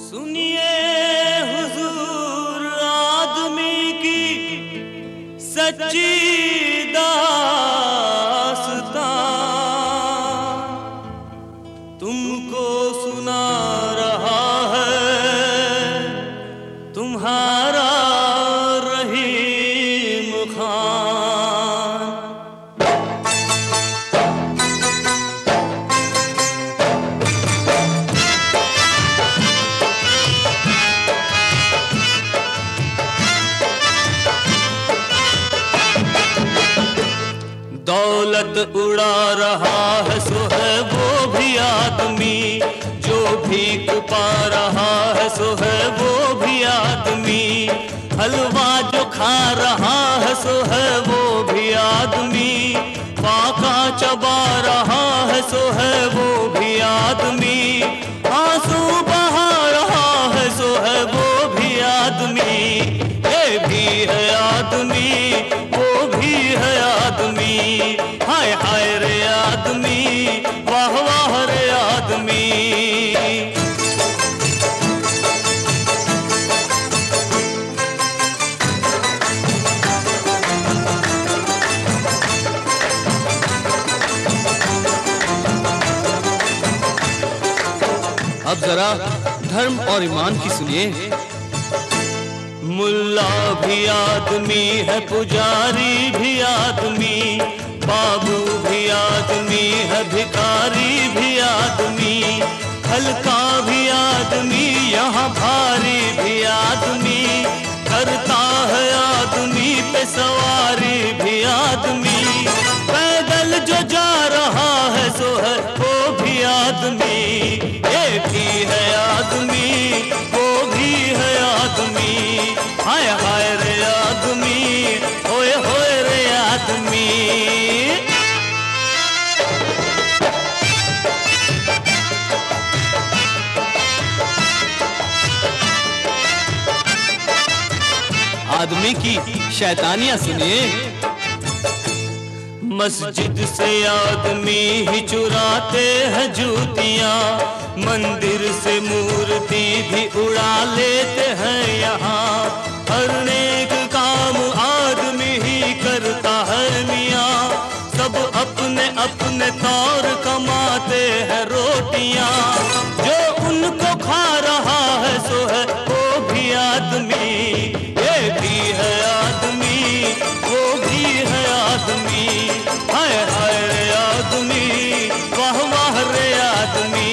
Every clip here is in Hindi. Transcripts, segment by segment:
सुनिए हुजूर आदमी की सच्ची दास्तां, तुमको सुना रहा है तुम्हारा रहीम खान। दौलत उड़ा रहा है सो है वो भी आदमी, जो भीख पा रहा है सो है वो भी आदमी। हलवा जो खा रहा है सो है वो भी आदमी, फाका चबा रहा है सो है वो भी आदमी। आंसू बहा रहा है सो है वो भी आदमी। ये भी है आदमी, वो भी है आदमी। हाय हाय रे आदमी, वाह वाह रे आदमी। अब जरा धर्म और ईमान की सुनिए। मुल्ला भी आदमी है, पुजारी भी आदमी, बाबू भी आदमी है, भिखारी भी आदमी। हल्का भी आदमी, यहाँ भारी भी आदमी, करता है आदमी पे सवारी भी आदमी। पैदल जो जा रहा है सो है वो भी आदमी। ये भी है आदमी, वो भी है आदमी। हाय हाय रे आदमी, होए होए रे आदमी। आदमी की शैतानियां सुनिए। मस्जिद से आदमी ही चुराते हैं जूतियाँ, मंदिर से मूर्ति भी उड़ा लेते हैं यहाँ। हर नेक काम आदमी ही करता है मियाँ, सब अपने अपने तौर कमाते हैं रोटियाँ। जो उनको खा रहा है सो है वो भी आदमी। ये भी है आदमी, वो भी है आदमी। हाय हाय रे आदमी, वाह वाह रे आदमी।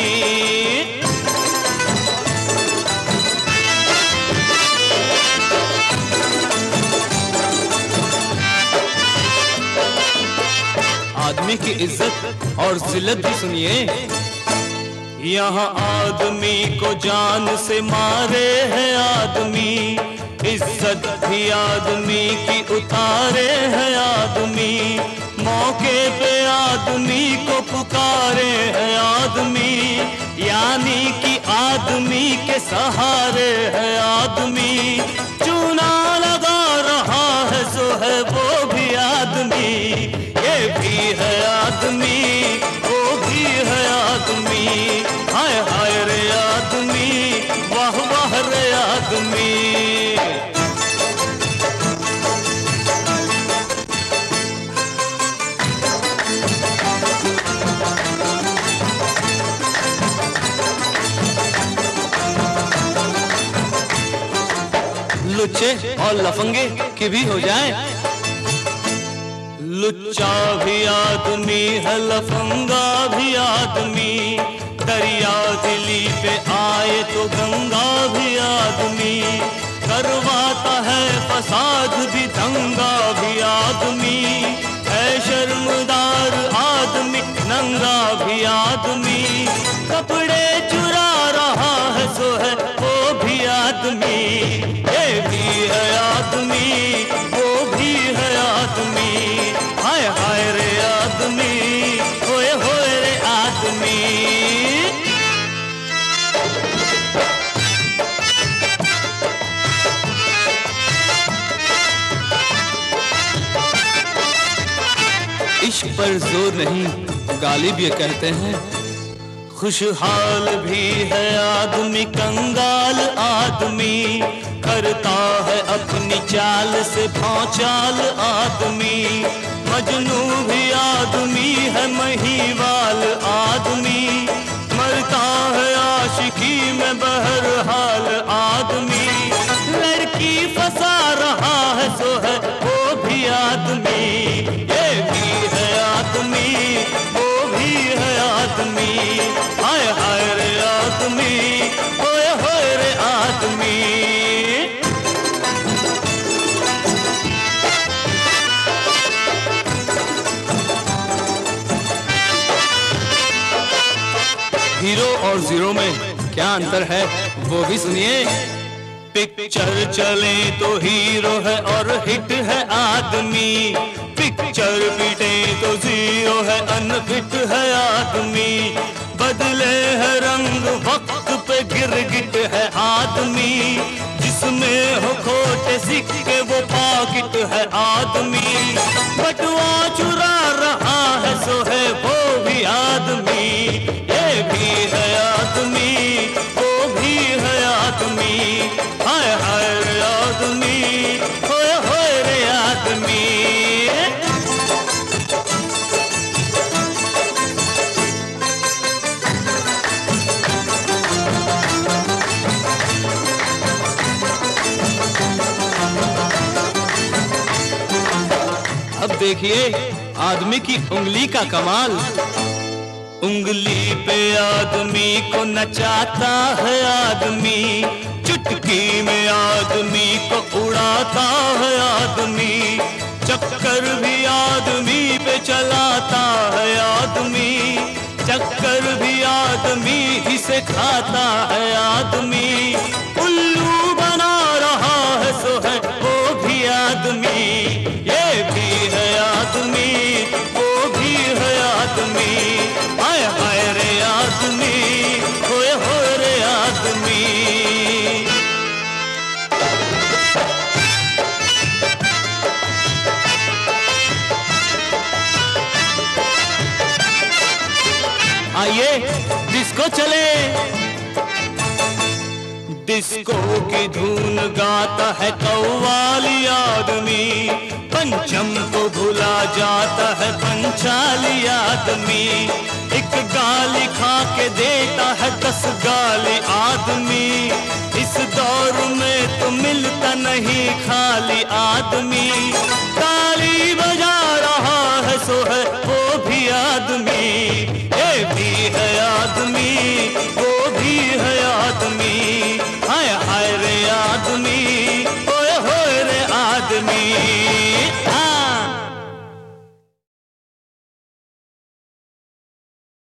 आदमी की इज्जत और जिल्लत भी सुनिए। यहाँ आदमी को जान से मारे हैं आदमी, इज्जत भी आदमी की उतारे हैं आदमी। मौके पे आदमी को पुकारे हैं आदमी, यानी कि आदमी के सहारे है आदमी। चूना लगा रहा है सो है वो भी आदमी। ये भी है आदमी, वो भी है आदमी। हाय हाय रे आदमी, वाह वाह रे आदमी। लुच्चे और लफंगे की भी हो जाए। लुच्चा भी आदमी है, लफंगा भी आदमी। दरिया दिली पे आए तो गंगा भी आदमी, करवाता है फसाद भी दंगा भी आदमी। है शर्मदार आदमी, नंगा भी आदमी। कपड़े चुरा रहा है सो है वो भी आदमी। ये भी है आदमी, वो भी है आदमी। हाय हाय रे आदमी, होए होए रे आदमी। इश्क पर जोर नहीं, गालिब ये कहते हैं। खुशहाल भी है आदमी, कंगाल आदमी, करता है अपनी चाल से भौचाल आदमी। मजनू भी आदमी है, महीवाल आदमी, मरता है आशिकी में बहरहाल आदमी। लड़की फंसा रहा है सो है वो भी आदमी, ये भी है आदमी, वो भी है आदमी। हाय हाय रे आदमी, होए होए रे आदमी। हीरो और जीरो में क्या अंतर है वो भी सुनिए। पिक्चर चले तो हीरो है और हिट है आदमी, पिक्चर पिटे तो जीरो है, अनफिट है आदमी। बदले है रंग वक्त पे गिरगिट है आदमी, जिसमें हो खोटे सिक्के वो पॉकेट है आदमी। बटुआ चुरा रहा है सो है वो भी आदमी, ये भी है आदमी, वो भी है आदमी। हाय हाय रे आदमी, होए होए रे आदमी। अब देखिए आदमी की उंगली का कमाल। उंगली पे आदमी को नचाता है आदमी, चुटकी में आदमी को उड़ाता है आदमी। चक्कर भी आदमी पे चलाता है आदमी, चक्कर भी आदमी ही से खाता है आदमी। उल्लू बना रहा है सो है वो भी आदमी, ये भी है आदमी, वो भी है आदमी। हाय हाय रे आदमी, होए होए रे आदमी। आइए डिस्को चले। डिस्को की धुन गाता है कव्वाली आदमी, पंचम को भुला जाता है पंचाली आदमी। एक गाली खा के देता है 10 गाली आदमी, इस दौर में तो मिलता नहीं खाली आदमी। ताली बजा रहा है सो है वो भी आदमी, ये भी है आदमी, वो भी है आदमी। हाय हाय रे आदमी, होए होए रे आदमी।